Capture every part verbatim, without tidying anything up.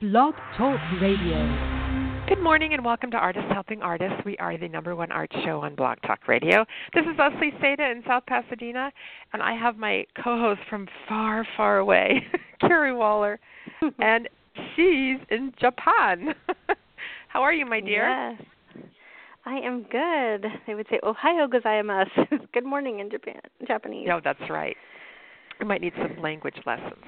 Blog Talk Radio. Good morning and welcome to Artists Helping Artists. We are the number one art show on Blog Talk Radio. This is Leslie Seda in South Pasadena, and I have my co-host from far, far away, Carrie Waller, and she's in Japan. How are you, my dear? Yes, I am good. They would say, "Ohayo gozaimasu." Good morning in Japan, Japanese. No, that's right. We might need some language lessons.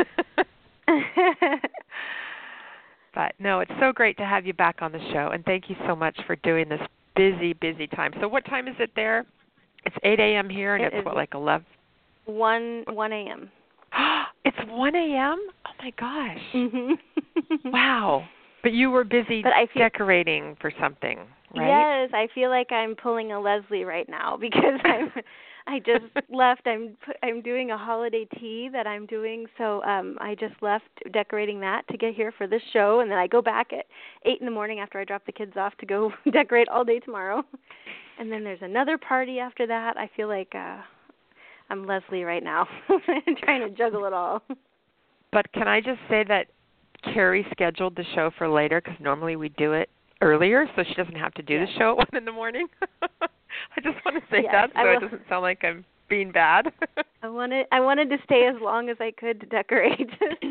But, no, it's so great to have you back on the show, and thank you so much for doing this busy, busy time. So what time is it there? It's eight a.m. here, and it it's, what, like eleven? one a.m. It's one a.m.? Oh, my gosh. Mm-hmm. Wow. But you were busy but I feel, decorating for something, right? Yes, I feel like I'm pulling a Leslie right now because I'm I just left. I'm I'm doing a holiday tea that I'm doing, so um, I just left decorating that to get here for this show, and then I go back at eight in the morning after I drop the kids off to go decorate all day tomorrow, and then there's another party after that. I feel like uh, I'm Leslie right now, trying to juggle it all. But can I just say that Carrie scheduled the show for later because normally we do it earlier, so she doesn't have to do yes. the show at one in the morning. I just want to say yes, that so will, it doesn't sound like I'm being bad. I wanted I wanted to stay as long as I could to decorate.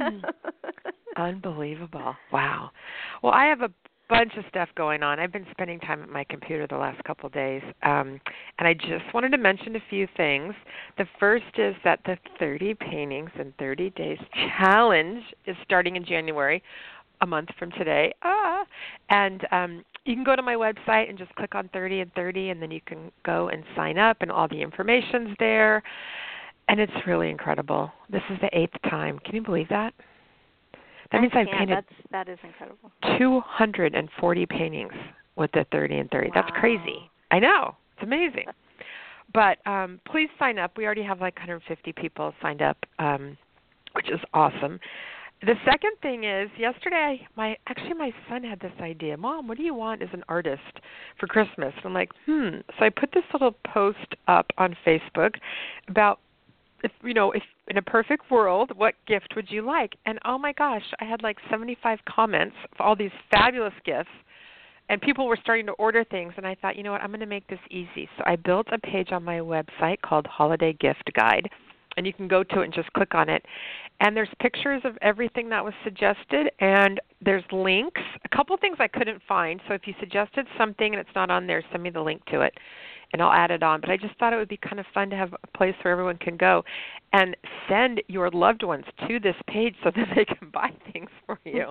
Unbelievable. Wow. Well, I have a bunch of stuff going on. I've been spending time at my computer the last couple of days, um, and I just wanted to mention a few things. The first is that the thirty Paintings in thirty Days Challenge is starting in January, a month from today. Ah, and um, you can go to my website and just click on thirty and thirty, and then you can go and sign up, and all the information's there. And it's really incredible. This is the eighth time. Can you believe that? That I means I've can. painted That's, that is incredible. two hundred forty paintings with the thirty and thirty. Wow. That's crazy. I know. It's amazing. But um, please sign up. We already have like one hundred fifty people signed up, um, which is awesome. The second thing is, yesterday, my actually my son had this idea. Mom, what do you want as an artist for Christmas? And I'm like, hmm. So I put this little post up on Facebook about, if you know, if in a perfect world, what gift would you like? And oh my gosh, I had like seventy-five comments of all these fabulous gifts, and people were starting to order things. And I thought, you know what, I'm going to make this easy. So I built a page on my website called Holiday Gift Guide. And you can go to it and just click on it. And there's pictures of everything that was suggested, and there's links. A couple things I couldn't find, so if you suggested something and it's not on there, send me the link to it, and I'll add it on. But I just thought it would be kind of fun to have a place where everyone can go and send your loved ones to this page so that they can buy things for you.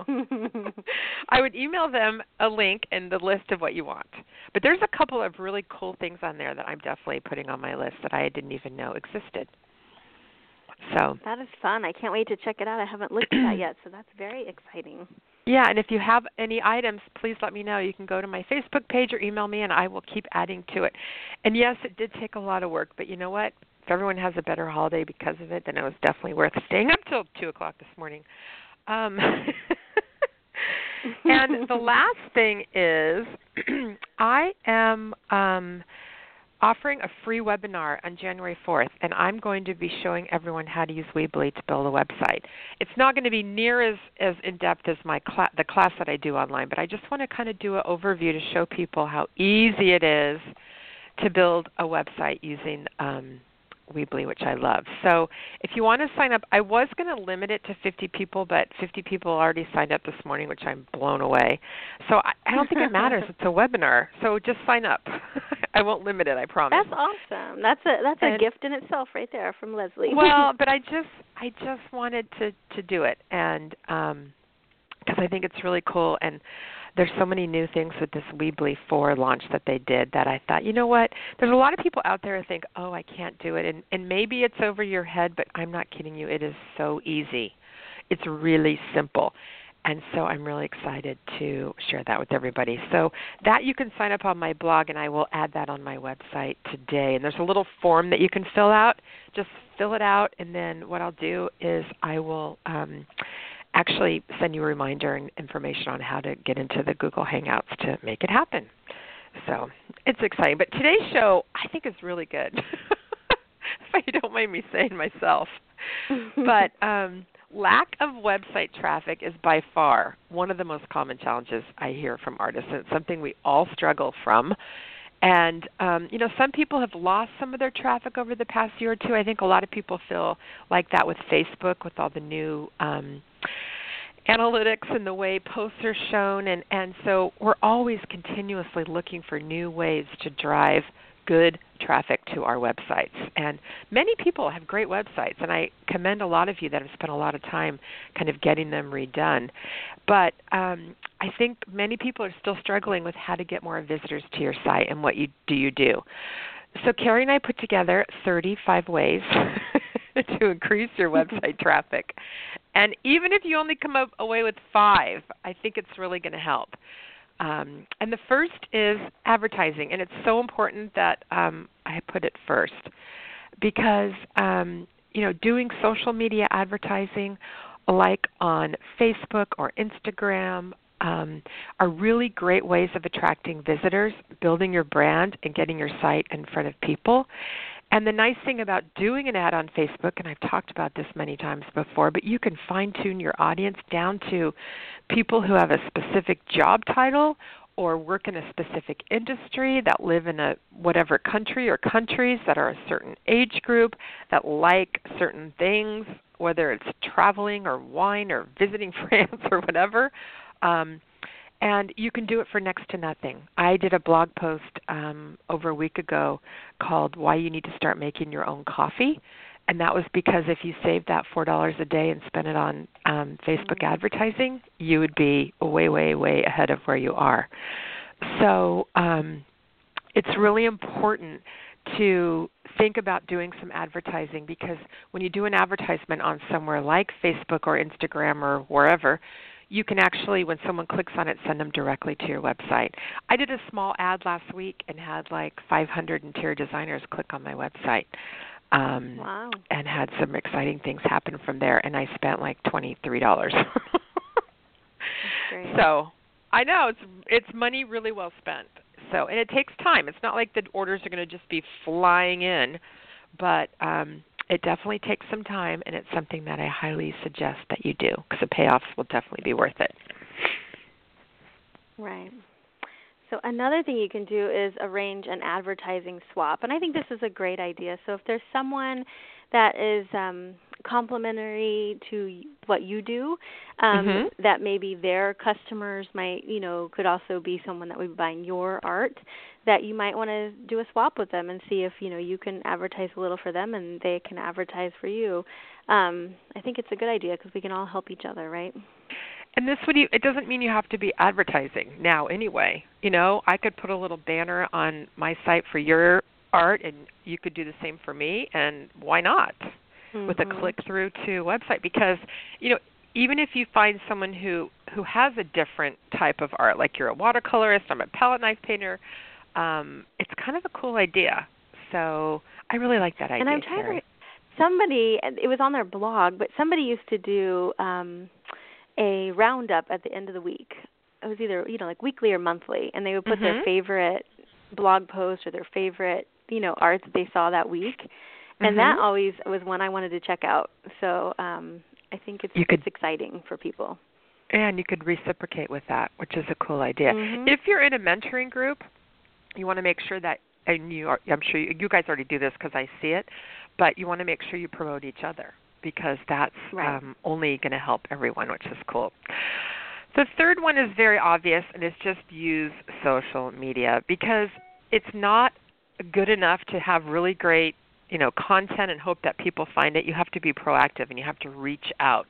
I would email them a link and the list of what you want. But there's a couple of really cool things on there that I'm definitely putting on my list that I didn't even know existed. So that is fun. I can't wait to check it out. I haven't looked at that yet, so that's very exciting. Yeah, and if you have any items, please let me know. You can go to my Facebook page or email me, and I will keep adding to it. And yes, it did take a lot of work, but you know what? If everyone has a better holiday because of it, then it was definitely worth staying up till two o'clock this morning. Um, and the last thing is I am um, – offering a free webinar on January fourth, and I'm going to be showing everyone how to use Weebly to build a website. It's not going to be near as, as in-depth as my cla- the class that I do online, but I just want to kind of do an overview to show people how easy it is to build a website using um, Weebly, which I love. So if you want to sign up, I was going to limit it to fifty people, but fifty people already signed up this morning, which I'm blown away. So I, I don't think it matters. It's a webinar, so just sign up. I won't limit it, I promise. That's awesome. That's a that's a and, gift in itself right there from Leslie. Well, but I just I just wanted to, to do it, and um, because I think it's really cool, and there's so many new things with this Weebly four launch that they did that I thought, you know what, there's a lot of people out there who think, oh, I can't do it, and, and maybe it's over your head, but I'm not kidding you. It is so easy. It's really simple. And so I'm really excited to share that with everybody. So that you can sign up on my blog, and I will add that on my website today. And there's a little form that you can fill out. Just fill it out, and then what I'll do is I will um, actually send you a reminder and information on how to get into the Google Hangouts to make it happen. So it's exciting. But today's show, I think, is really good, if you don't mind me saying myself. But um, lack of website traffic is by far one of the most common challenges I hear from artists, and it's something we all struggle from. And, um, you know, some people have lost some of their traffic over the past year or two. I think a lot of people feel like that with Facebook, with all the new um, analytics and the way posts are shown. And, and so we're always continuously looking for new ways to drive good traffic to our websites. And many people have great websites, and I commend a lot of you that have spent a lot of time kind of getting them redone. But um, I think many people are still struggling with how to get more visitors to your site and what you do you do. So Carrie and I put together thirty-five ways to increase your website traffic. And even if you only come up away with five, I think it's really going to help. Um, and the first is advertising, and it's so important that um, I put it first because, um, you know, doing social media advertising like on Facebook or Instagram um, are really great ways of attracting visitors, building your brand, and getting your site in front of people. And the nice thing about doing an ad on Facebook, and I've talked about this many times before, but you can fine-tune your audience down to people who have a specific job title or work in a specific industry, that live in a whatever country or countries, that are a certain age group, that like certain things, whether it's traveling or wine or visiting France or whatever. Um, And you can do it for next to nothing. I did a blog post um, over a week ago called Why You Need to Start Making Your Own Coffee. And that was because if you saved that four dollars a day and spent it on um, Facebook advertising, you would be way, way, way ahead of where you are. So um, it's really important to think about doing some advertising, because when you do an advertisement on somewhere like Facebook or Instagram or wherever, you can actually, when someone clicks on it, send them directly to your website. I did a small ad last week and had like five hundred interior designers click on my website. Um, wow. And had some exciting things happen from there, and I spent like twenty-three dollars. Great. So I know it's it's money really well spent. So, and it takes time. It's not like the orders are going to just be flying in, but um, it definitely takes some time, and it's something that I highly suggest that you do, because the payoffs will definitely be worth it. Right. So another thing you can do is arrange an advertising swap, and I think this is a great idea. So if there's someone that is um, complementary to what you do, um, mm-hmm. that maybe their customers might, you know, could also be someone that would be buying your art, that you might want to do a swap with them and see if, you know, you can advertise a little for them and they can advertise for you. Um, I think it's a good idea because we can all help each other, right? And this would, it doesn't mean you have to be advertising now anyway. You know, I could put a little banner on my site for your art, and you could do the same for me, and why not? Mm-hmm. With a click through to a website, because, you know, even if you find someone who, who has a different type of art, like you're a watercolorist, I'm a palette knife painter, um, it's kind of a cool idea. So I really like that idea. And I'm trying Carrie. to, somebody, it was on their blog, but somebody used to do um, a roundup at the end of the week. It was either, you know, like weekly or monthly, and they would put mm-hmm. their favorite blog post or their favorite, you know, art that they saw that week. And mm-hmm. that always was one I wanted to check out. So um, I think it's, you could, it's exciting for people. And you could reciprocate with that, which is a cool idea. Mm-hmm. If you're in a mentoring group, you want to make sure that, and you are, I'm sure you, you guys already do this because I see it, but you want to make sure you promote each other, because that's right. um, only going to help everyone, which is cool. The third one is very obvious, and it's just use social media, because it's not good enough to have really great, you know, content and hope that people find it. You have to be proactive, and you have to reach out.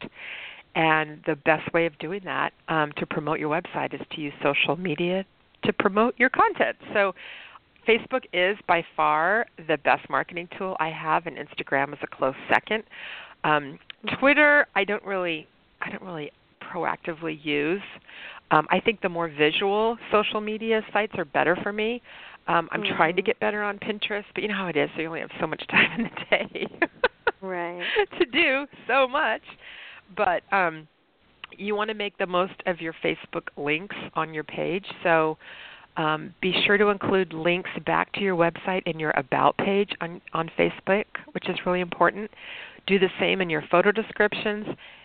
And the best way of doing that um, to promote your website is to use social media to promote your content. So Facebook is by far the best marketing tool I have, and Instagram is a close second. Um, Twitter, I don't really, I don't really proactively use. Um, I think the more visual social media sites are better for me. Um, I'm mm-hmm. trying to get better on Pinterest, but you know how it is. So you only have so much time in the day right. to do so much. But um, you want to make the most of your Facebook links on your page. So um, be sure to include links back to your website in your About page on, on Facebook, which is really important. Do the same in your photo descriptions,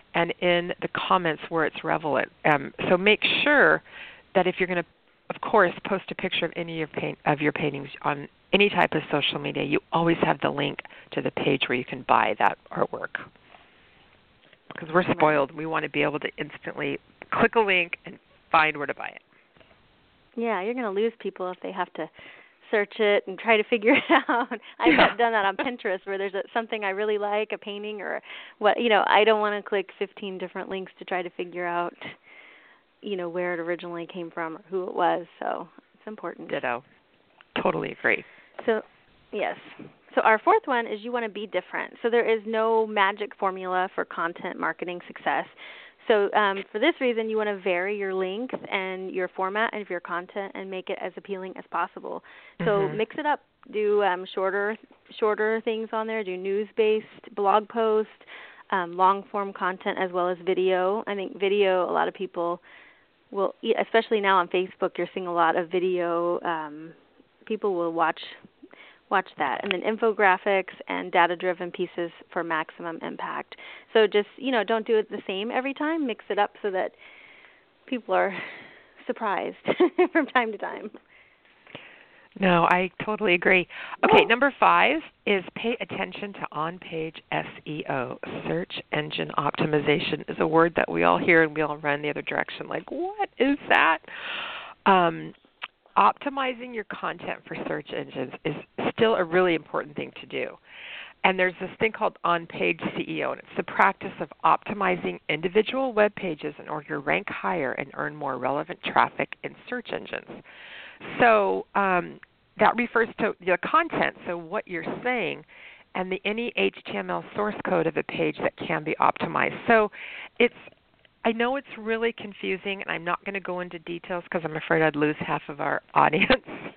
and in the comments where it's relevant. Um, so make sure that if you're going to, of course, post a picture of any of your, paint, of your paintings on any type of social media, you always have the link to the page where you can buy that artwork. Because we're spoiled. We want to be able to instantly click a link and find where to buy it. Yeah, you're going to lose people if they have to search it and try to figure it out. I've Yeah. done that on Pinterest where there's a, something I really like, a painting or what, you know, I don't want to click fifteen different links to try to figure out, you know, where it originally came from or who it was. So it's important. Ditto. Totally agree. So, yes. So our fourth one is you want to be different. So there is no magic formula for content marketing success. So um, for this reason, you want to vary your length and your format of your content and make it as appealing as possible. So Mm-hmm. mix it up. Do um, shorter shorter things on there. Do news-based blog posts, um, long-form content as well as video. I think video, a lot of people will, especially now on Facebook, you're seeing a lot of video. Um, people will watch Watch that. And then infographics and data-driven pieces for maximum impact. So just, you know, don't do it the same every time. Mix it up so that people are surprised from time to time. No, I totally agree. Okay, number five is pay attention to on-page S E O. Search engine optimization is a word that we all hear and we all run the other direction. Like, what is that? Um, optimizing your content for search engines is still a really important thing to do. And there's this thing called on-page S E O, and it's the practice of optimizing individual web pages in order to rank higher and earn more relevant traffic in search engines. So um, that refers to the content, so what you're saying, and the any H T M L source code of a page that can be optimized. So it's I know it's really confusing, and I'm not going to go into details because I'm afraid I'd lose half of our audience.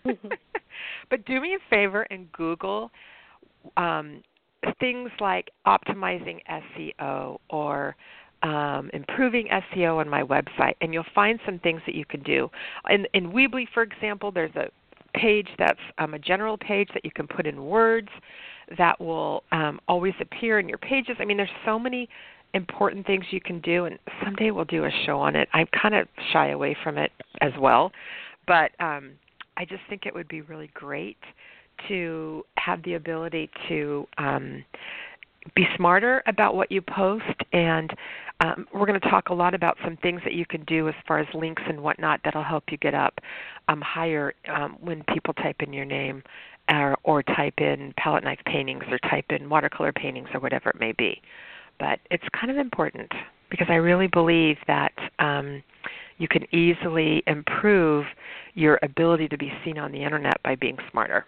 But do me a favor and Google um, things like optimizing S E O or um, improving S E O on my website, and you'll find some things that you can do. In, in Weebly, for example, there's a page that's um, a general page that you can put in words that will um, always appear in your pages. I mean, there's so many important things you can do, and someday we'll do a show on it. I kind of shy away from it as well, but um, I just think it would be really great to have the ability to um, be smarter about what you post, and um, we're going to talk a lot about some things that you can do as far as links and whatnot that'll help you get up um, higher um, when people type in your name or, or type in palette knife paintings or type in watercolor paintings or whatever it may be. But it's kind of important because I really believe that um, you can easily improve your ability to be seen on the Internet by being smarter.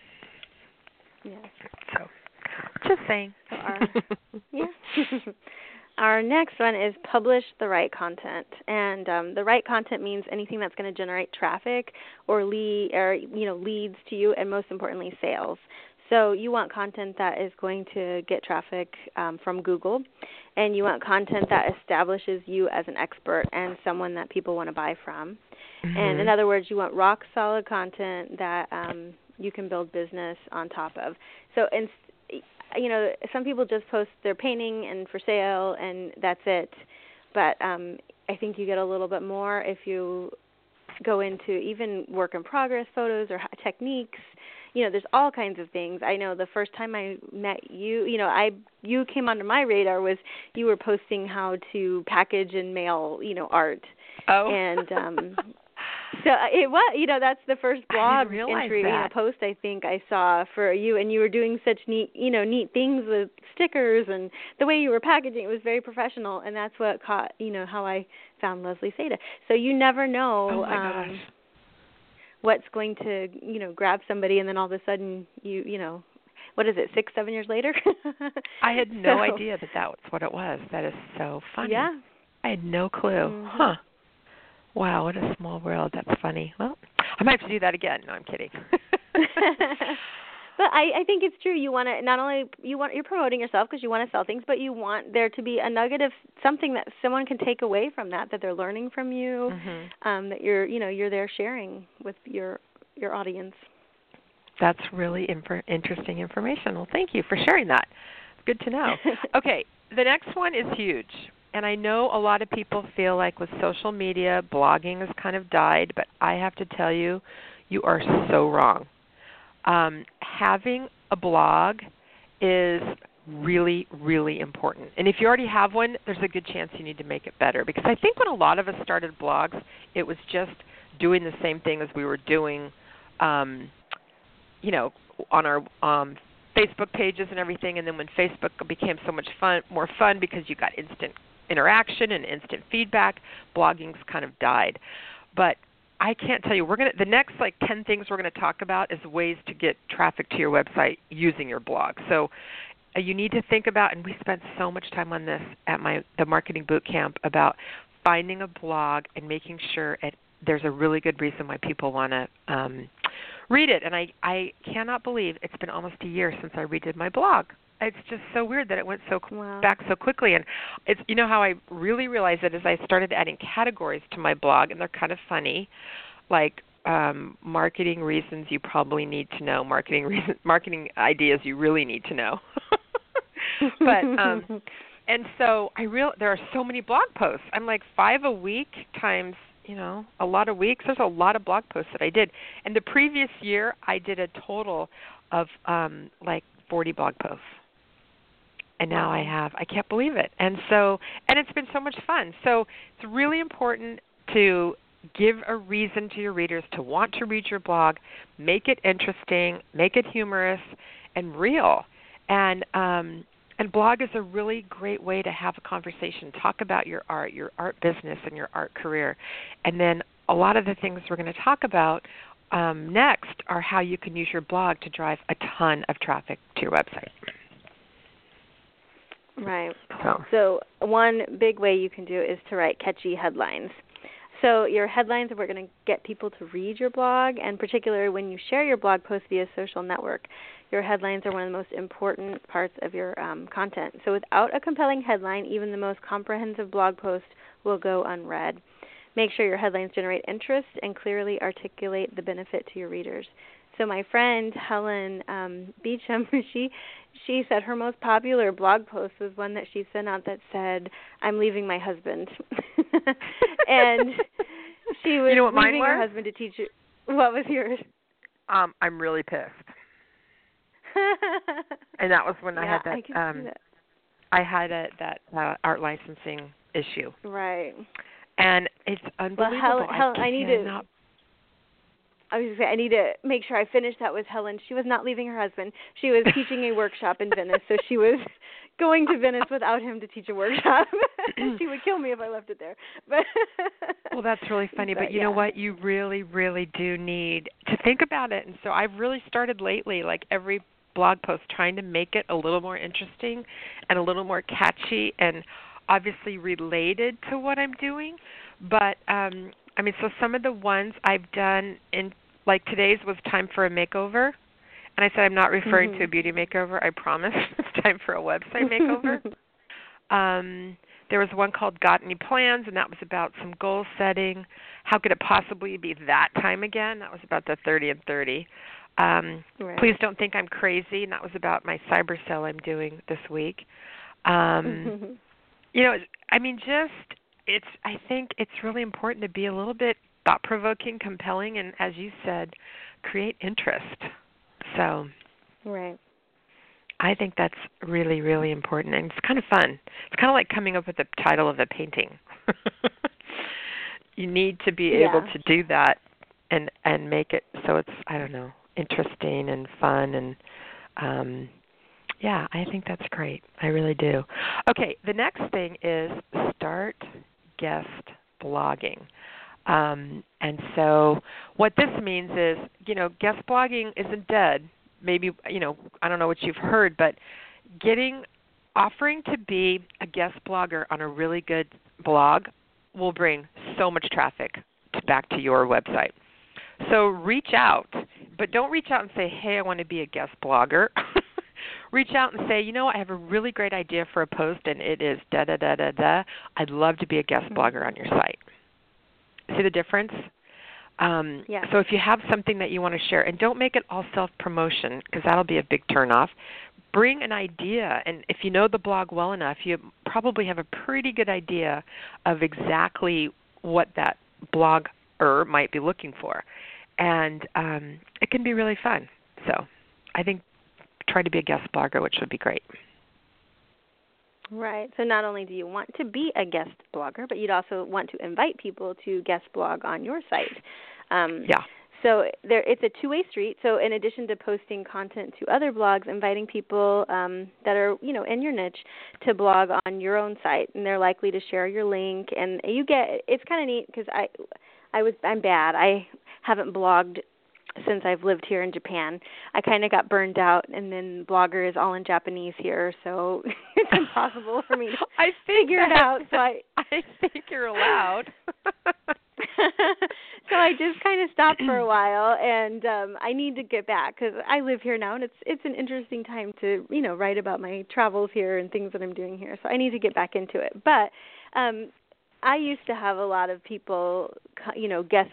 Yes. So, just saying. So our, yeah. Our next one is publish the right content, and um, the right content means anything that's going to generate traffic or lead, or you know, leads to you, and most importantly, sales. So you want content that is going to get traffic um, from Google, and you want content that establishes you as an expert and someone that people want to buy from. Mm-hmm. And in other words, you want rock-solid content that um, you can build business on top of. So, in, you know, some people just post their painting and for sale, and that's it. But um, I think you get a little bit more if you go into even work-in-progress photos or techniques. You know, there's all kinds of things. I know the first time I met you, you know, I you came onto my radar was you were posting how to package and mail, you know, art. Oh. And um, so it was, you know, that's the first blog entry, that. you know, post I think I saw for you, and you were doing such neat, you know, neat things with stickers and the way you were packaging. It was very professional, and that's what caught, you know, how I found Leslie Seda. So you never know. Oh my um, gosh. What's going to, you know, grab somebody, and then all of a sudden you, you know, what is it, six, seven years later? I had no so, idea that that was what it was. That is so funny. Yeah. I had no clue. Mm-hmm. Huh. Wow, what a small world. That's funny. Well, I might have to do that again. No, I'm kidding. But I, I think it's true. You want to not only you want you're promoting yourself because you want to sell things, but you want there to be a nugget of something that someone can take away from that, that they're learning from you, mm-hmm. um, that you're you know you're there sharing with your your audience. That's really imp- interesting information. Well, thank you for sharing that. Good to know. Okay, the next one is huge. and I know a lot of people feel like with social media, blogging has kind of died, but I have to tell you, you are so wrong. Um, having a blog is really, really important. And if you already have one, there's a good chance you need to make it better. Because I think when a lot of us started blogs, it was just doing the same thing as we were doing, um, you know, on our um, Facebook pages and everything. And then when Facebook became so much fun, more fun because you got instant interaction and instant feedback, blogging's kind of died. But I can't tell you, we're gonna the next like ten things we're going to talk about is ways to get traffic to your website using your blog. So uh, you need to think about, and we spent so much time on this at my the marketing boot camp, about finding a blog and making sure it, there's a really good reason why people want to um, read it. And I, I cannot believe it's been almost a year since I redid my blog. It's just so weird that it went so wow. back so quickly. And it's, you know how I really realized it is I started adding categories to my blog, and they're kind of funny, like um, marketing reasons you probably need to know, marketing reason, marketing ideas you really need to know. but um, and so I real there are so many blog posts. I'm like five a week times, you know, a lot of weeks. There's a lot of blog posts that I did. And the previous year, I did a total of um, like forty blog posts. And now I have, I can't believe it. And so, and it's been so much fun. So it's really important to give a reason to your readers to want to read your blog, make it interesting, make it humorous and real. And um, and blog is a really great way to have a conversation, talk about your art, your art business, and your art career. And then a lot of the things we're going to talk about um, next are how you can use your blog to drive a ton of traffic to your website. Right. So. so one big way you can do is to write catchy headlines. So your headlines are going to get people to read your blog, and particularly when you share your blog post via social network, your headlines are one of the most important parts of your um, content. So without a compelling headline, even the most comprehensive blog post will go unread. Make sure your headlines generate interest and clearly articulate the benefit to your readers. So my friend Helen um, Beecham, she she said her most popular blog post was one that she sent out that said, "I'm leaving my husband," and she was you know what leaving mine was? her husband to teach her. What was yours? Um, I'm really pissed. And that was when yeah, I had that. I, can um, see that. I had a, that uh, art licensing issue. Right. And it's unbelievable. Well, Helen, Helen, I, I need cannot... to. I was going to say, I need to make sure I finish that with Helen. She was not leaving her husband. She was teaching a workshop in Venice, so she was going to Venice without him to teach a workshop. She would kill me if I left it there. But well, that's really funny. But, but you yeah. know what? You really, really do need to think about it. And so I've really started lately, like every blog post, trying to make it a little more interesting and a little more catchy and obviously related to what I'm doing. But, um, I mean, so some of the ones I've done in, like today's was time for a makeover. And I said I'm not referring mm-hmm. to a beauty makeover. I promise. It's time for a website makeover. um, there was one called Got Any Plans, and that was about some goal setting. How could it possibly be that time again? That was about the thirty and thirty. Um, right. Please don't think I'm crazy, and that was about my cyber sale I'm doing this week. Um, you know, I mean, just it's. I think it's really important to be a little bit thought-provoking, compelling, and as you said, create interest. So, right. I think that's really, really important, and it's kind of fun. It's kind of like coming up with the title of a painting. You need to be yeah. able to do that and and make it so it's, I don't know, interesting and fun, and um, yeah, I think that's great. I really do. Okay, the next thing is start guest blogging. Um, and so what this means is, you know, guest blogging isn't dead. Maybe, you know, I don't know what you've heard, but getting, offering to be a guest blogger on a really good blog will bring so much traffic to, back to your website. So reach out, but don't reach out and say, hey, I want to be a guest blogger. Reach out and say, you know, I have a really great idea for a post, and it is da-da-da-da-da. I'd love to be a guest mm-hmm. blogger on your site. See the difference? Um, yeah. So if you have something that you want to share, and don't make it all self-promotion because that'll be a big turnoff. Bring an idea, and if you know the blog well enough, you probably have a pretty good idea of exactly what that blogger might be looking for. And um, it can be really fun. So I think try to be a guest blogger, which would be great. Right. So not only do you want to be a guest blogger, but you'd also want to invite people to guest blog on your site. Um, yeah. So there, it's a two-way street. So in addition to posting content to other blogs, inviting people um, that are, you know, in your niche to blog on your own site, and they're likely to share your link. And you get, it's kind of neat because I, I was, I'm bad. I haven't blogged since I've lived here in Japan. I kind of got burned out, and then Blogger is all in Japanese here, so it's impossible for me to I figure it out. So I, I think you're allowed. So I just kind of stopped for a while, and um, I need to get back because I live here now, and it's it's an interesting time to, you know, write about my travels here and things that I'm doing here. So I need to get back into it. But um, I used to have a lot of people, you know, guest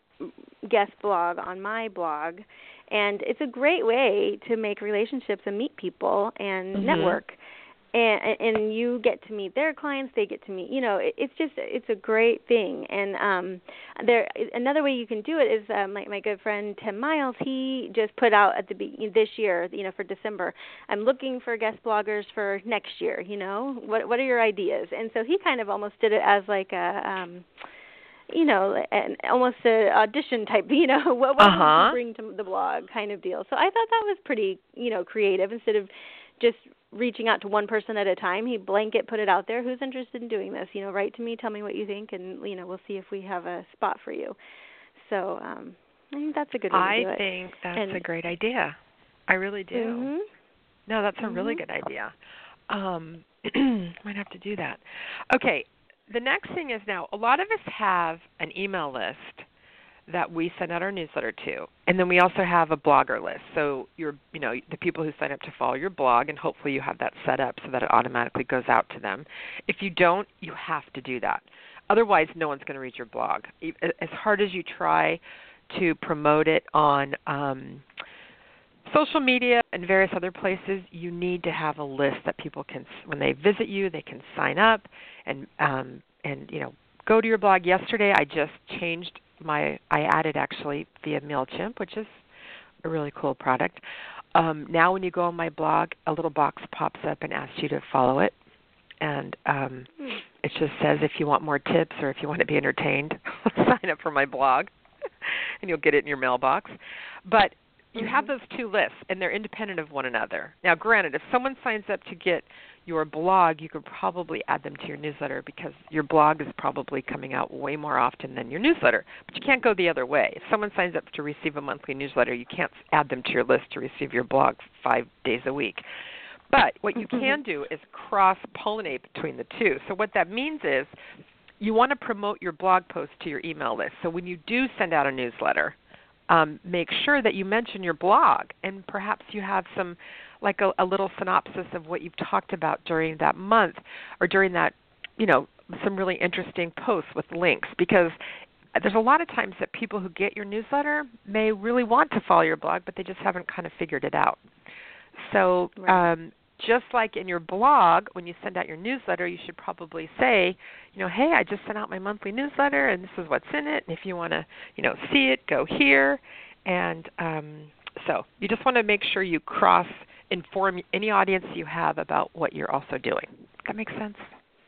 guest blog on my blog, and it's a great way to make relationships and meet people and mm-hmm. network. And, and you get to meet their clients, they get to meet, you know, it, it's just, it's a great thing. And um, there, another way you can do it is uh, my, my good friend Tim Miles, he just put out at the this year, you know, for December, I'm looking for guest bloggers for next year, you know, what what are your ideas? And so he kind of almost did it as like a, um, you know, an, almost an audition type, you know, what, what uh-huh. would you bring to the blog kind of deal. So I thought that was pretty, you know, creative. Instead of just reaching out to one person at a time, he blanket put it out there. Who's interested in doing this? You know, write to me, tell me what you think, and, you know, we'll see if we have a spot for you. So um, I think that's a good way I to do it. I think that's and, a great idea. I really do. Mm-hmm. No, that's a mm-hmm. really good idea. Um, might have to do that. Okay, the next thing is now a lot of us have an email list that we send out our newsletter to, and then we also have a blogger list. So you're, you know, the people who sign up to follow your blog, and hopefully you have that set up so that it automatically goes out to them. If you don't, you have to do that. Otherwise, no one's going to read your blog. As hard as you try to promote it on um, social media and various other places, you need to have a list that people can, when they visit you, they can sign up and um, and you know go to your blog. Yesterday, I just changed my. I added actually via MailChimp, which is a really cool product. Um, now, when you go on my blog, a little box pops up and asks you to follow it, and um, it just says if you want more tips or if you want to be entertained, sign up for my blog, and you'll get it in your mailbox. But you have those two lists, and they're independent of one another. Now, granted, if someone signs up to get your blog, you could probably add them to your newsletter because your blog is probably coming out way more often than your newsletter. But you can't go the other way. If someone signs up to receive a monthly newsletter, you can't add them to your list to receive your blog five days a week. But what you can do is cross-pollinate between the two. So what that means is you want to promote your blog post to your email list. So when you do send out a newsletter, Um, make sure that you mention your blog, and perhaps you have some, like a, a little synopsis of what you've talked about during that month or during that, you know, some really interesting posts with links, because there's a lot of times that people who get your newsletter may really want to follow your blog, but they just haven't kind of figured it out. So right. um, just like in your blog, when you send out your newsletter, you should probably say, you know, hey, I just sent out my monthly newsletter, and this is what's in it. And if you want to, you know, see it, go here. And um, so you just want to make sure you cross-inform any audience you have about what you're also doing. That makes sense?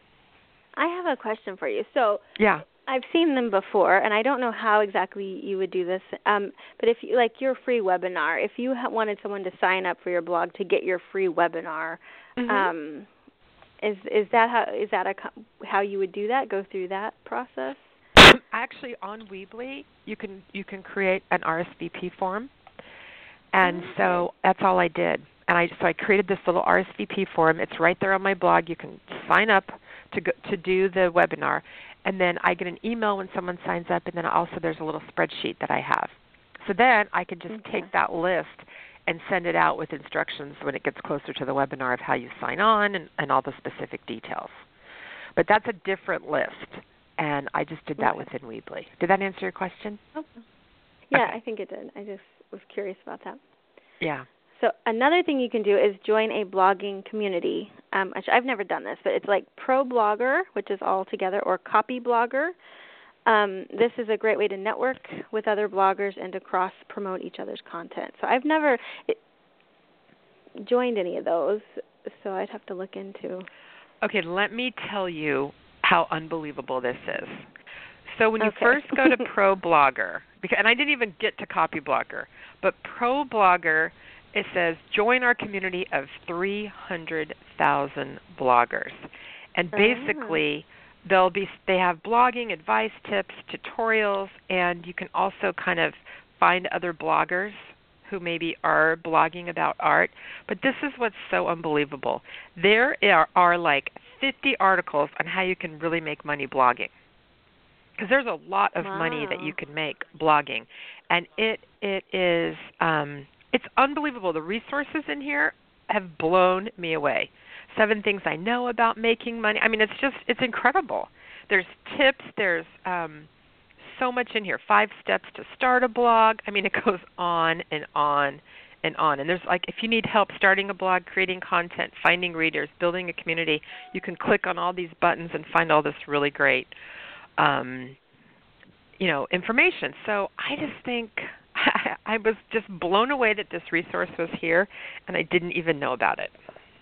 I have a question for you. So yeah. I've seen them before, and I don't know how exactly you would do this. Um, but if you, like your free webinar, if you ha- wanted someone to sign up for your blog to get your free webinar, mm-hmm. um, is is that how is that a, how you would do that? Go through that process? Actually, on Weebly, you can you can create an R S V P form, and okay. so that's all I did. And I so I created this little R S V P form. It's right there on my blog. You can sign up to go, to do the webinar. And then I get an email when someone signs up, and then also there's a little spreadsheet that I have. So then I can just okay. take that list and send it out with instructions when it gets closer to the webinar of how you sign on and, and all the specific details. But that's a different list, and I just did that okay. within Weebly. Did that answer your question? Okay. Yeah, okay. I think it did. I just was curious about that. Yeah. So another thing you can do is join a blogging community. Um, which I've never done this, but it's like ProBlogger, which is all together, or Copyblogger. Um, this is a great way to network with other bloggers and to cross-promote each other's content. So I've never it, joined any of those, so I'd have to look into. Okay, let me tell you how unbelievable this is. So when you okay. first go to ProBlogger, because, and I didn't even get to Copyblogger, but ProBlogger, it says, join our community of three hundred thousand bloggers. And basically, oh. they'll be they have blogging, advice, tips, tutorials, and you can also kind of find other bloggers who maybe are blogging about art. But this is what's so unbelievable. There are, are like fifty articles on how you can really make money blogging. Because there's a lot of wow. money that you can make blogging. And it it is um, it's unbelievable. The resources in here have blown me away. Seven things I know about making money. I mean, it's just, it's incredible. There's tips. There's um, so much in here. Five steps to start a blog. I mean, it goes on and on and on. And there's like, if you need help starting a blog, creating content, finding readers, building a community, you can click on all these buttons and find all this really great, um, you know, information. So I just think I, I was just blown away that this resource was here, and I didn't even know about it.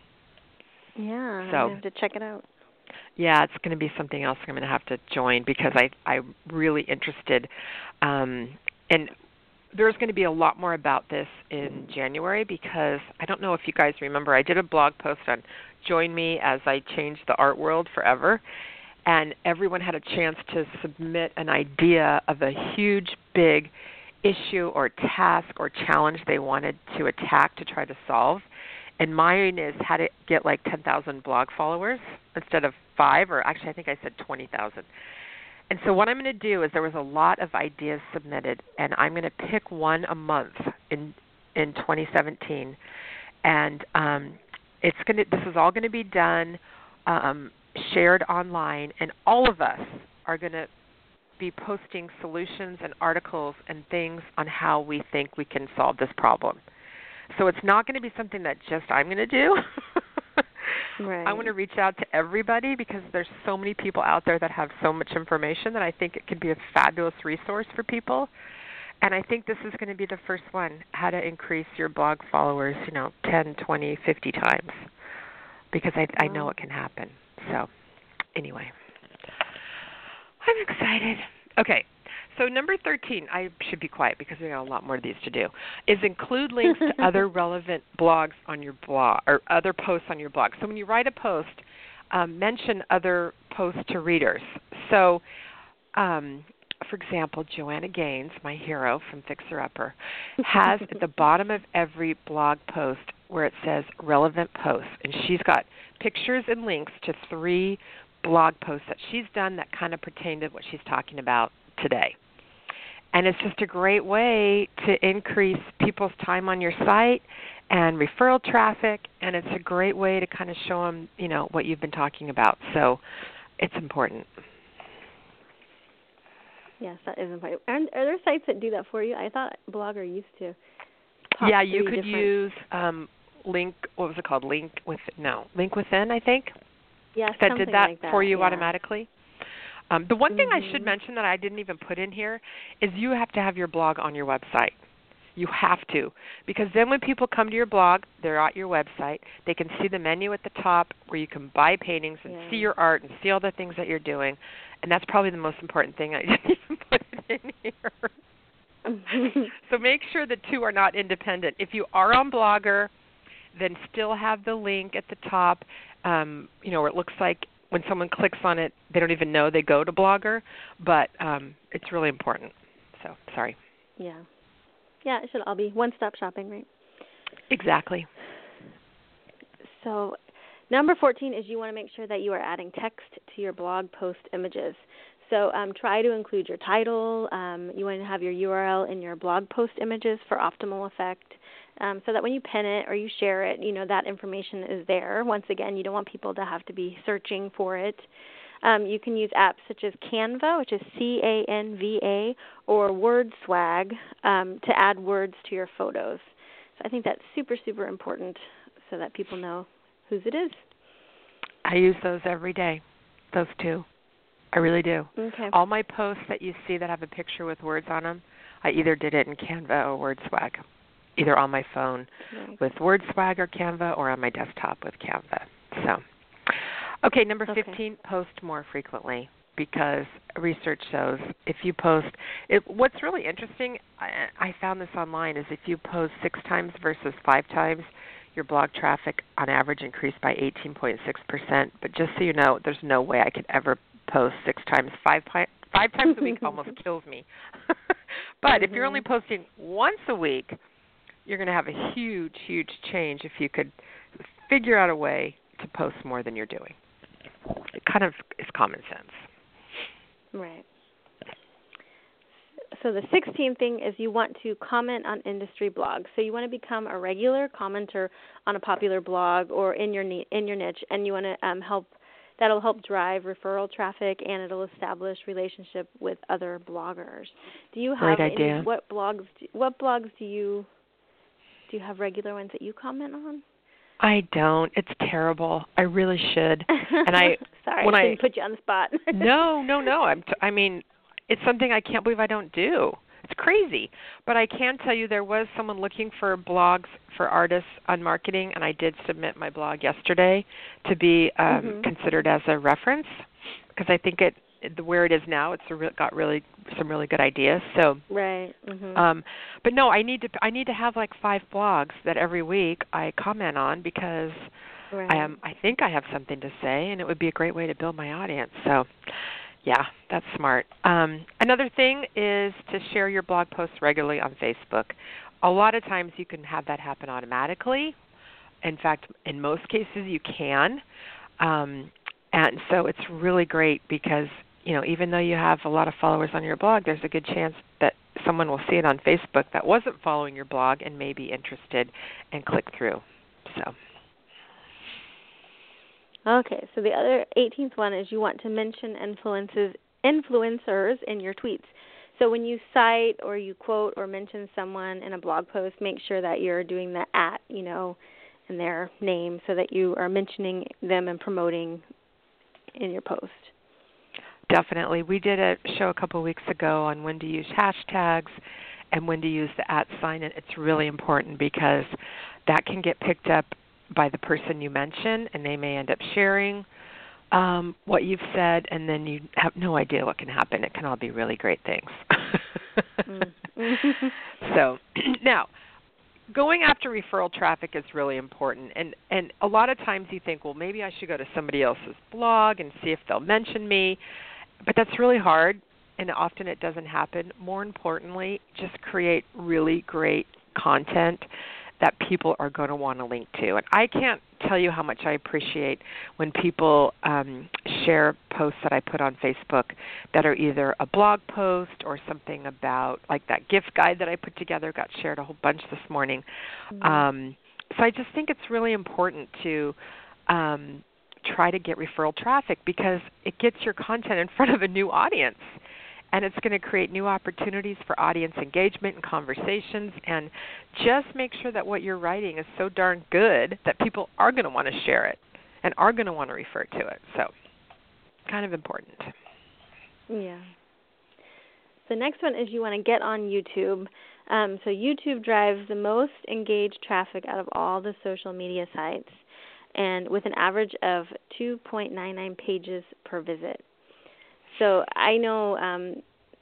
Yeah, so, I have to check it out. Yeah, it's going to be something else I'm going to have to join because I, I'm really interested. Um, and there's going to be a lot more about this in January because I don't know if you guys remember, I did a blog post on Join Me as I Change the Art World Forever, and everyone had a chance to submit an idea of a huge, big issue or task or challenge they wanted to attack to try to solve. And mine is how to get like ten thousand blog followers instead of five, or actually I think I said twenty thousand. And so what I'm going to do is there was a lot of ideas submitted, and I'm going to pick one a month in in twenty seventeen. And um, it's going to. This is all going to be done, um, shared online, and all of us are going to be posting solutions and articles and things on how we think we can solve this problem. So it's not going to be something that just I'm going to do. Right. I want to reach out to everybody because there's so many people out there that have so much information that I think it can be a fabulous resource for people. And I think this is going to be the first one, how to increase your blog followers, you know, ten, twenty, fifty times, because I, I know it can happen. So anyway, I'm excited. Okay. So number thirteen, I should be quiet because we got a lot more of these to do, is include links to other relevant blogs on your blog or other posts on your blog. So when you write a post, um, mention other posts to readers. So, um, for example, Joanna Gaines, my hero from Fixer Upper, has at the bottom of every blog post where it says relevant posts, and she's got pictures and links to three blog posts that she's done that kind of pertain to what she's talking about today. And it's just a great way to increase people's time on your site and referral traffic, and it's a great way to kind of show them, you know, what you've been talking about. So it's important. Yes, that is important. And are there sites that do that for you? I thought Blogger used to. Yeah, you could different... use um, Link, what was it called? Link with, no, Link Within, I think. Yes, that something did that, like that for you yeah. automatically. Um, the one mm-hmm. thing I should mention that I didn't even put in here is you have to have your blog on your website. You have to, because then when people come to your blog, they're at your website. They can see the menu at the top where you can buy paintings and yeah. see your art and see all the things that you're doing. And that's probably the most important thing. I didn't even put it in here. So make sure the two are not independent. If you are on Blogger, then still have the link at the top, um, you know, where it looks like when someone clicks on it, they don't even know they go to Blogger, but um, it's really important. So, sorry. Yeah. Yeah, it should all be one-stop shopping, right? Exactly. So, number fourteen is you want to make sure that you are adding text to your blog post images. So, um, try to include your title. Um, you want to have your U R L in your blog post images for optimal effect. Um, so that when you pin it or you share it, you know, that information is there. Once again, you don't want people to have to be searching for it. Um, you can use apps such as Canva, which is C A N V A, or WordSwag um, to add words to your photos. So I think that's super, super important so that people know whose it is. I use those every day, those two. I really do. Okay. All my posts that you see that have a picture with words on them, I either did it in Canva or WordSwag, either on my phone Right. with WordSwag or Canva or on my desktop with Canva. So, okay, number Okay. fifteen, post more frequently, because research shows if you post, it, what's really interesting, I, I found this online, is if you post six times versus five times, your blog traffic on average increased by eighteen point six percent. But just so you know, there's no way I could ever post six times. Five, five times a week almost kills me. But mm-hmm. if you're only posting once a week, you're going to have a huge, huge change if you could figure out a way to post more than you're doing. It kind of is common sense. Right. So the sixteenth thing is you want to comment on industry blogs. So you want to become a regular commenter on a popular blog or in your in your niche, and you want to um, help. That'll help drive referral traffic, and it'll establish relationship with other bloggers. Do you have Great idea. Any, what blogs? Do, what blogs do you do? You have regular ones that you comment on? I don't. It's terrible. I really should. And I sorry, when I I didn't put you on the spot. no, no, no. I'm. T- I mean, it's something I can't believe I don't do. It's crazy. But I can tell you there was someone looking for blogs for artists on marketing, and I did submit my blog yesterday to be um, mm-hmm. considered as a reference, because I think it where it is now, it's a re- got really some really good ideas. So right. Mm-hmm. Um, but no, I need to I need to have like five blogs that every week I comment on, because right. I am I think I have something to say, and it would be a great way to build my audience. So. Yeah, that's smart. Um, another thing is to share your blog posts regularly on Facebook. A lot of times you can have that happen automatically. In fact, in most cases you can. Um, and so it's really great because, you know, even though you have a lot of followers on your blog, there's a good chance that someone will see it on Facebook that wasn't following your blog and may be interested and click through. So. Okay, so the other eighteenth one is you want to mention influences, influencers in your tweets. So when you cite or you quote or mention someone in a blog post, make sure that you're doing the at, you know, in their name, so that you are mentioning them and promoting in your post. Definitely. We did a show a couple of weeks ago on when to use hashtags and when to use the at sign, and it's really important because that can get picked up by the person you mention, and they may end up sharing um, what you've said, and then you have no idea what can happen. It can all be really great things. mm. So now, going after referral traffic is really important, and, and a lot of times you think, well, maybe I should go to somebody else's blog and see if they'll mention me, but that's really hard, and often it doesn't happen. More importantly, just create really great content that people are going to want to link to. And I can't tell you how much I appreciate when people um, share posts that I put on Facebook that are either a blog post or something about, like that gift guide that I put together, got shared a whole bunch this morning. Mm-hmm. Um, so I just think it's really important to um, try to get referral traffic, because it gets your content in front of a new audience. And it's going to create new opportunities for audience engagement and conversations. And just make sure that what you're writing is so darn good that people are going to want to share it and are going to want to refer to it. So kind of important. Yeah. The next one is you want to get on YouTube. Um, so YouTube drives the most engaged traffic out of all the social media sites, and with an average of two point nine nine pages per visit. So I know um,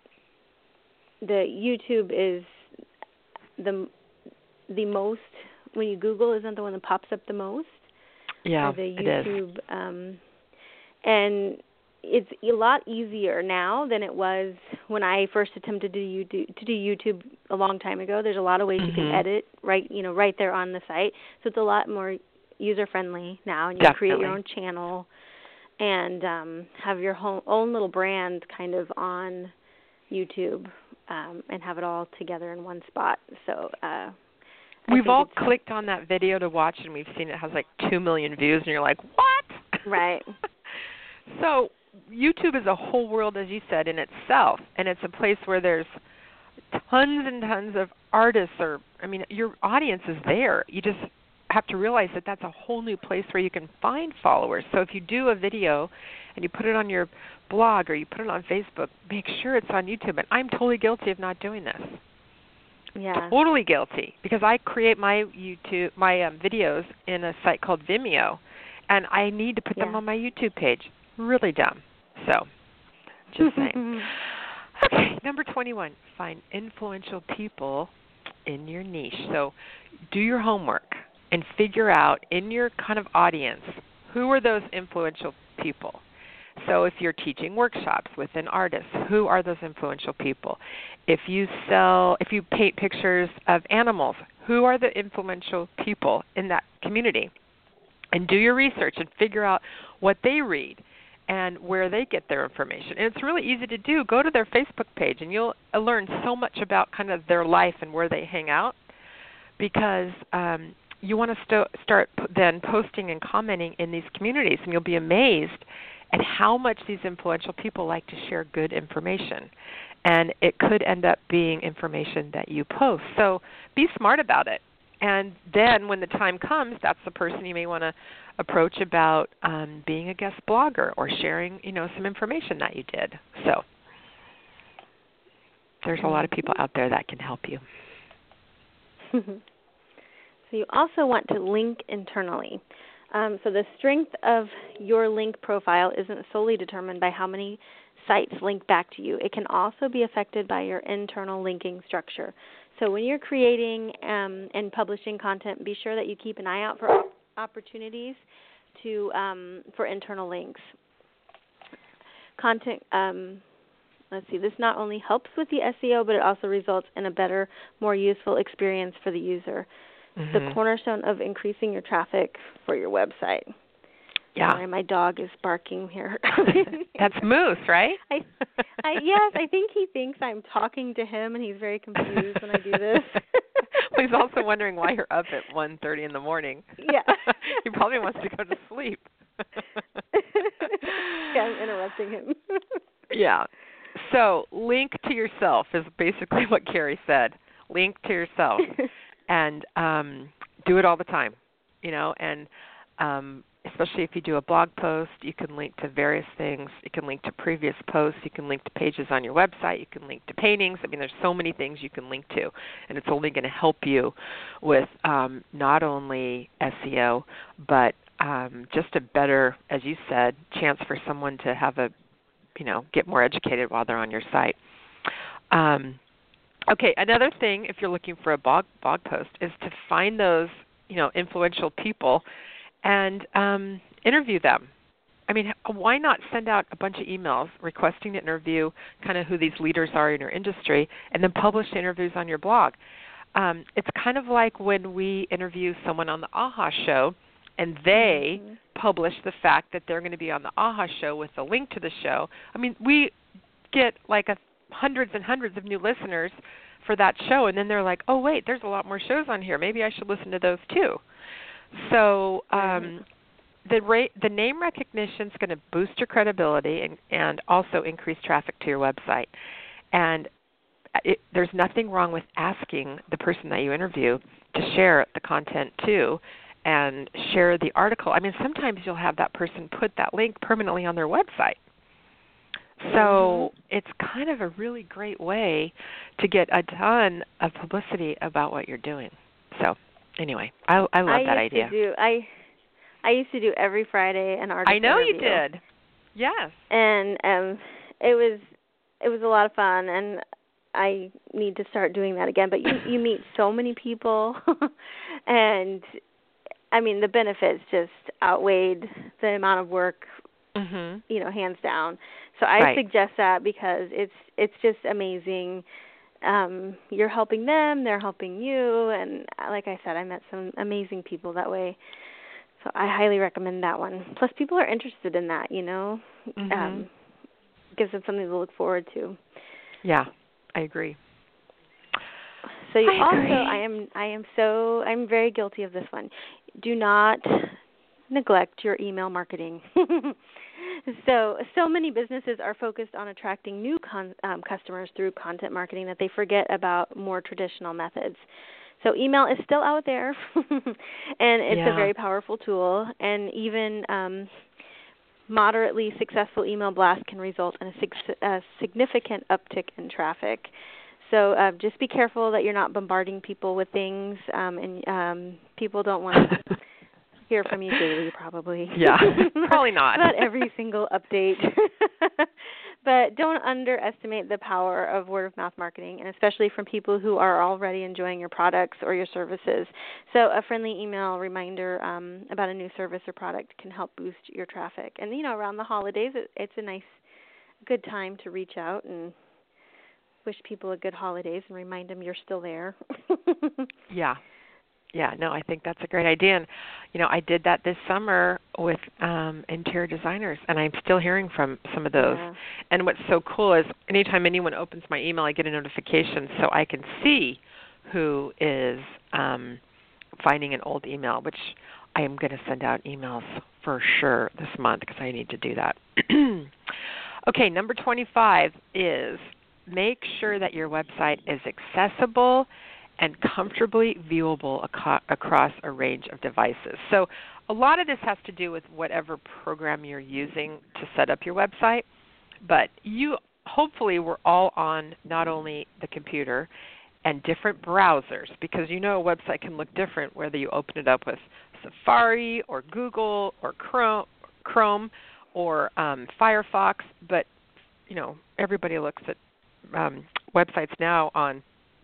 the YouTube is the the most, when you Google, isn't the one that pops up the most? Yeah, or the YouTube, it is. Um, and it's a lot easier now than it was when I first attempted to do, to do YouTube a long time ago. There's a lot of ways mm-hmm. you can edit right, you know, right there on the site. So it's a lot more user friendly now, and you Definitely. can create your own channel and um, have your whole, own little brand kind of on YouTube, um, and have it all together in one spot. So uh, we've all clicked on that video to watch, and we've seen it has like two million views, and you're like, what? Right. So YouTube is a whole world, as you said, in itself, and it's a place where there's tons and tons of artists, or, I mean, your audience is there. You just have to realize that that's a whole new place where you can find followers. So if you do a video and you put it on your blog or you put it on Facebook, make sure it's on YouTube. And I'm totally guilty of not doing this. Yeah. Totally guilty, because I create my YouTube, my um, videos in a site called Vimeo, and I need to put yeah. them on my YouTube page. Really dumb. So, just saying. Okay, number twenty-one, find influential people in your niche. So do your homework and figure out in your kind of audience, who are those influential people? So if you're teaching workshops with an artist, who are those influential people? If you sell, if you paint pictures of animals, who are the influential people in that community? And do your research and figure out what they read and where they get their information. And it's really easy to do. Go to their Facebook page and you'll learn so much about kind of their life and where they hang out, because um, you want to st- start p- then posting and commenting in these communities, and you'll be amazed at how much these influential people like to share good information. And it could end up being information that you post. So be smart about it. And then when the time comes, that's the person you may want to approach about um, being a guest blogger or sharing, you know, some information that you did. So there's a lot of people out there that can help you. So you also want to link internally. Um, so the strength of your link profile isn't solely determined by how many sites link back to you. It can also be affected by your internal linking structure. So when you're creating um, and publishing content, be sure that you keep an eye out for op- opportunities to um, for internal links. Content, um, let's see, this not only helps with the S E O, but it also results in a better, more useful experience for the user. Mm-hmm. The cornerstone of increasing your traffic for your website. Yeah. Sorry, my dog is barking here. That's Moose, right? I, I, yes, I think he thinks I'm talking to him, and he's very confused when I do this. Well, he's also wondering why you're up at one thirty in the morning. Yeah. He probably wants to go to sleep. Yeah, I'm interrupting him. Yeah. So link to yourself is basically what Carrie said. Link to yourself. And um, do it all the time, you know, and um, especially if you do a blog post, you can link to various things. You can link to previous posts. You can link to pages on your website. You can link to paintings. I mean, there's so many things you can link to, and it's only going to help you with um, not only S E O, but um, just a better, as you said, chance for someone to have a, you know, get more educated while they're on your site. Um, Okay, another thing, if you're looking for a blog blog post, is to find those, you know, influential people and um, interview them. I mean, why not send out a bunch of emails requesting to interview kind of who these leaders are in your industry, and then publish the interviews on your blog? Um, it's kind of like when we interview someone on the AHA show, and they mm-hmm. publish the fact that they're going to be on the AHA show with a link to the show. I mean, we get like a hundreds and hundreds of new listeners for that show, and then they're like, oh, wait, there's a lot more shows on here. Maybe I should listen to those too. So um, the rate, the name recognition is going to boost your credibility and, and also increase traffic to your website. And it, there's nothing wrong with asking the person that you interview to share the content too and share the article. I mean, sometimes you'll have that person put that link permanently on their website. So it's kind of a really great way to get a ton of publicity about what you're doing. So anyway, I, I love I that used idea. To do, I I used to do every Friday an artist I know interview. you did. Yes. And um, it was it was a lot of fun, and I need to start doing that again. But you you meet so many people, and I mean the benefits just outweighed the amount of work. Mm-hmm. You know, hands down. So I right. suggest that because it's it's just amazing. Um, you're helping them, they're helping you, and like I said, I met some amazing people that way. So I highly recommend that one. Plus, people are interested in that. You know, mm-hmm. um, gives them something to look forward to. Yeah, I agree. So you I also, agree. I am I am so I'm very guilty of this one. Do not neglect your email marketing. so, so many businesses are focused on attracting new con- um, customers through content marketing that they forget about more traditional methods. So email is still out there, and it's yeah. a very powerful tool. And even um, moderately successful email blasts can result in a, sig- a significant uptick in traffic. So uh, just be careful that you're not bombarding people with things, um, and um, people don't want to hear from you daily, probably. Yeah, probably not. Not every single update. But don't underestimate the power of word-of-mouth marketing, and especially from people who are already enjoying your products or your services. So a friendly email reminder um, about a new service or product can help boost your traffic. And, you know, around the holidays, it, it's a nice, good time to reach out and wish people a good holidays and remind them you're still there. Yeah. Yeah, no, I think that's a great idea. And, you know, I did that this summer with um, interior designers, and I'm still hearing from some of those. Yeah. And what's so cool is anytime anyone opens my email, I get a notification so I can see who is um, finding an old email, which I am going to send out emails for sure this month because I need to do that. Okay, number twenty-five is make sure that your website is accessible and comfortably viewable ac- across a range of devices. So a lot of this has to do with whatever program you're using to set up your website, but you hopefully we're all on not only the computer and different browsers, because you know a website can look different whether you open it up with Safari or Google or Chrome, Chrome or um, Firefox, but you know everybody looks at um, websites now on